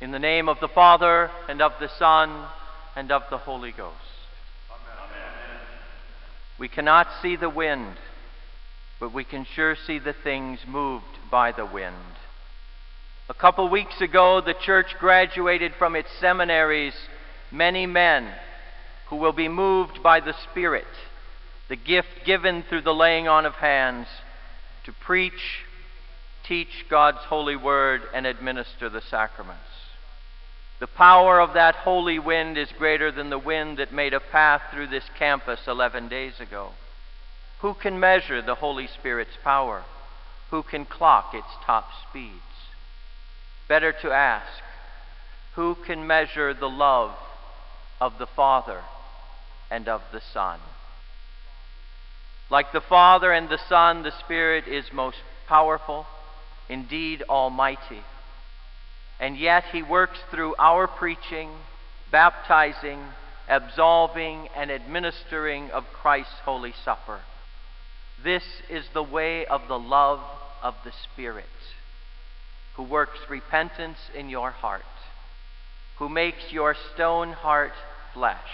In the name of the Father, and of the Son, and of the Holy Ghost. Amen. We cannot see the wind, but we can sure see the things moved by the wind. A couple weeks ago, the church graduated from its seminaries many men who will be moved by the Spirit, the gift given through the laying on of hands, to preach, teach God's holy word, and administer the sacraments. The power of that holy wind is greater than the wind that made a path through this campus 11 days ago. Who can measure the Holy Spirit's power? Who can clock its top speeds? Better to ask, who can measure the love of the Father and of the Son? Like the Father and the Son, the Spirit is most powerful, indeed almighty. And yet he works through our preaching, baptizing, absolving, and administering of Christ's Holy Supper. This is the way of the love of the Spirit, who works repentance in your heart, who makes your stone heart flesh,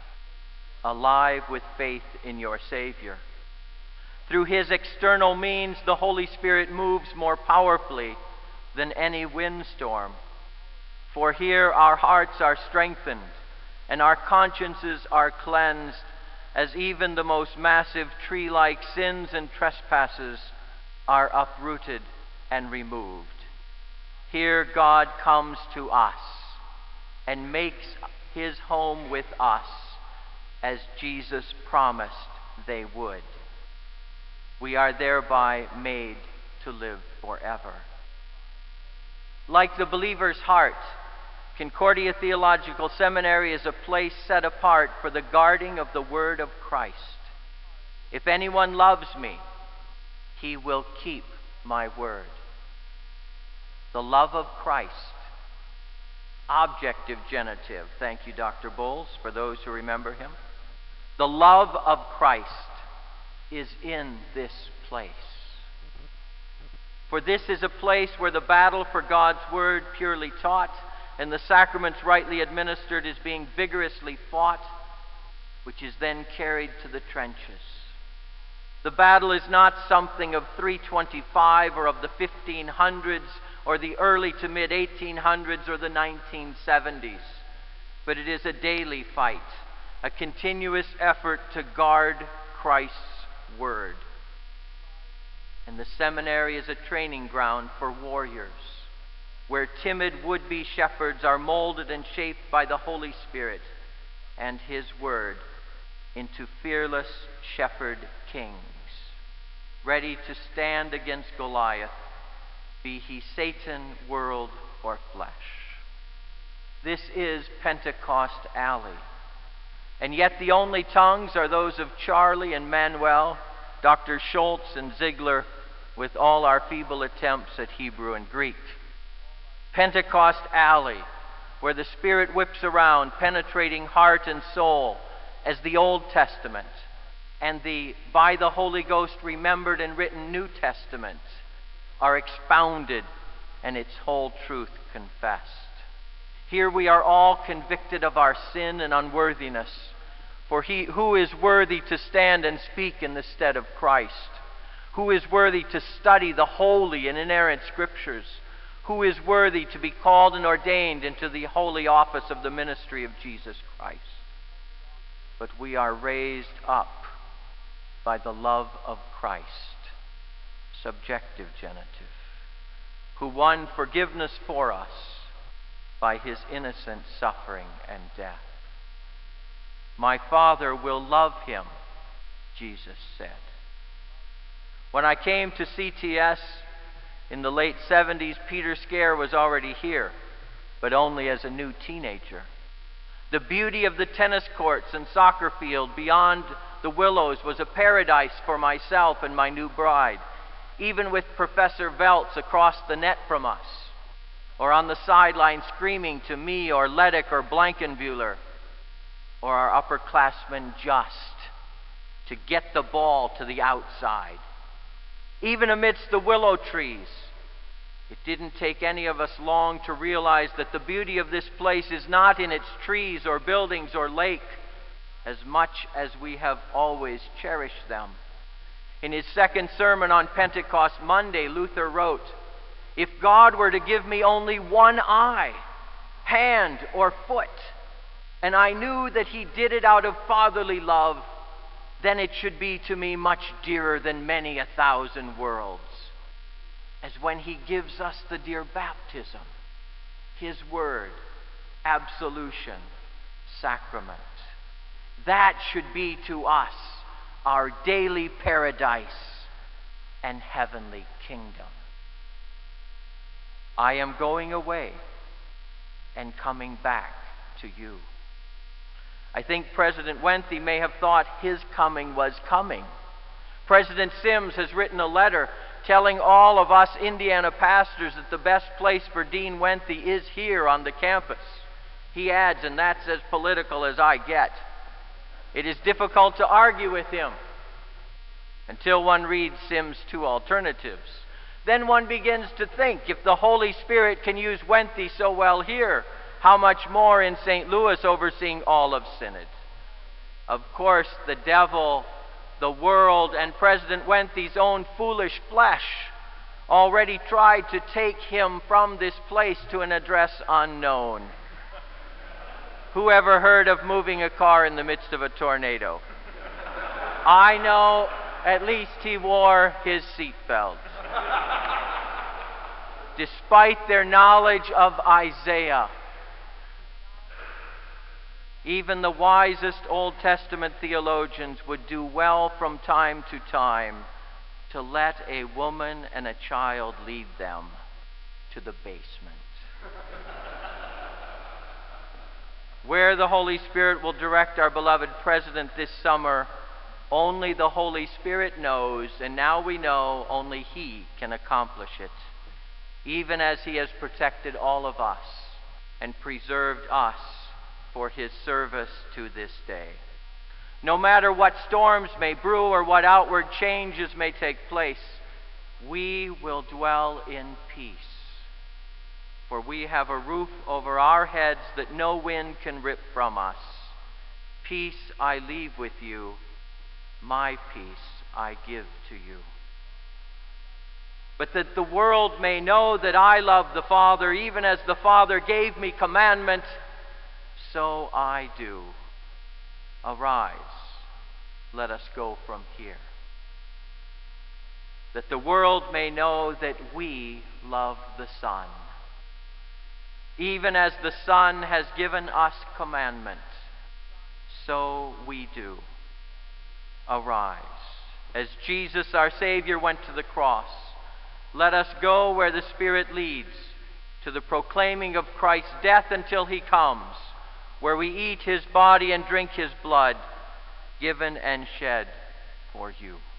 alive with faith in your Savior. Through his external means, the Holy Spirit moves more powerfully than any windstorm. For here our hearts are strengthened and our consciences are cleansed, as even the most massive tree-like sins and trespasses are uprooted and removed. Here God comes to us and makes his home with us, as Jesus promised they would. We are thereby made to live forever. Like the believer's heart, Concordia Theological Seminary is a place set apart for the guarding of the word of Christ. If anyone loves me, he will keep my word. The love of Christ. Objective genitive. Thank you, Dr. Bowles, for those who remember him. The love of Christ is in this place. For this is a place where the battle for God's word, purely taught, and the sacraments rightly administered, is being vigorously fought, which is then carried to the trenches. The battle is not something of 325 or of the 1500s or the early to mid 1800s or the 1970s, but it is a daily fight, a continuous effort to guard Christ's word. And the seminary is a training ground for warriors, where timid would-be shepherds are molded and shaped by the Holy Spirit and his word into fearless shepherd kings, ready to stand against Goliath, be he Satan, world, or flesh. This is Pentecost Alley. And yet the only tongues are those of Charlie and Manuel, Dr. Schultz and Ziegler, with all our feeble attempts at Hebrew and Greek. Pentecost Alley, where the Spirit whips around, penetrating heart and soul, as the Old Testament and the by the Holy Ghost remembered and written New Testament are expounded and its whole truth confessed. Here we are all convicted of our sin and unworthiness. For who is worthy to stand and speak in the stead of Christ? Who is worthy to study the holy and inerrant Scriptures? Who is worthy to be called and ordained into the holy office of the ministry of Jesus Christ? But we are raised up by the love of Christ, subjective genitive, who won forgiveness for us by his innocent suffering and death. My Father will love him, Jesus said. When I came to CTS in the late 70s, Peter Scare was already here, but only as a new teenager. The beauty of the tennis courts and soccer field beyond the willows was a paradise for myself and my new bride, even with Professor Veltz across the net from us, or on the sideline screaming to me or Leddick or Blankenbuehler, or our upperclassmen Just, to get the ball to the outside. Even amidst the willow trees, It didn't take any of us long to realize that the beauty of this place is not in its trees or buildings or lake, as much as we have always cherished them. In his second sermon on Pentecost Monday, Luther wrote, "If God were to give me only one eye, hand, or foot, and I knew that he did it out of fatherly love, then it should be to me much dearer than many 1,000 worlds." As when he gives us the dear baptism, his word, absolution, sacrament. That should be to us our daily paradise and heavenly kingdom. I am going away and coming back to you. I think President Wenthe may have thought his coming was coming. President Sims has written a letter telling all of us Indiana pastors that the best place for Dean Wenthe is here on the campus. He adds, and that's as political as I get, "It is difficult to argue with him," until one reads Sims' two alternatives. Then one begins to think, if the Holy Spirit can use Wenthe so well here, how much more in St. Louis overseeing all of Synod? Of course, the devil, the world, and President Wenthe's own foolish flesh already tried to take him from this place to an address unknown. Who ever heard of moving a car in the midst of a tornado? I know at least he wore his seatbelt. Despite their knowledge of Isaiah, even the wisest Old Testament theologians would do well from time to time to let a woman and a child lead them to the basement. Where the Holy Spirit will direct our beloved President this summer, only the Holy Spirit knows, and now we know only He can accomplish it, even as He has protected all of us and preserved us for His service to this day. No matter what storms may brew or what outward changes may take place, we will dwell in peace. For we have a roof over our heads that no wind can rip from us. Peace I leave with you, my peace I give to you. But that the world may know that I love the Father, even as the Father gave me commandment, so I do. Arise, let us go from here. That the world may know that we love the Son, even as the Son has given us commandment, so we do. Arise. As Jesus our Savior went to the cross, let us go where the Spirit leads, to the proclaiming of Christ's death until He comes, where we eat His body and drink His blood, given and shed for you.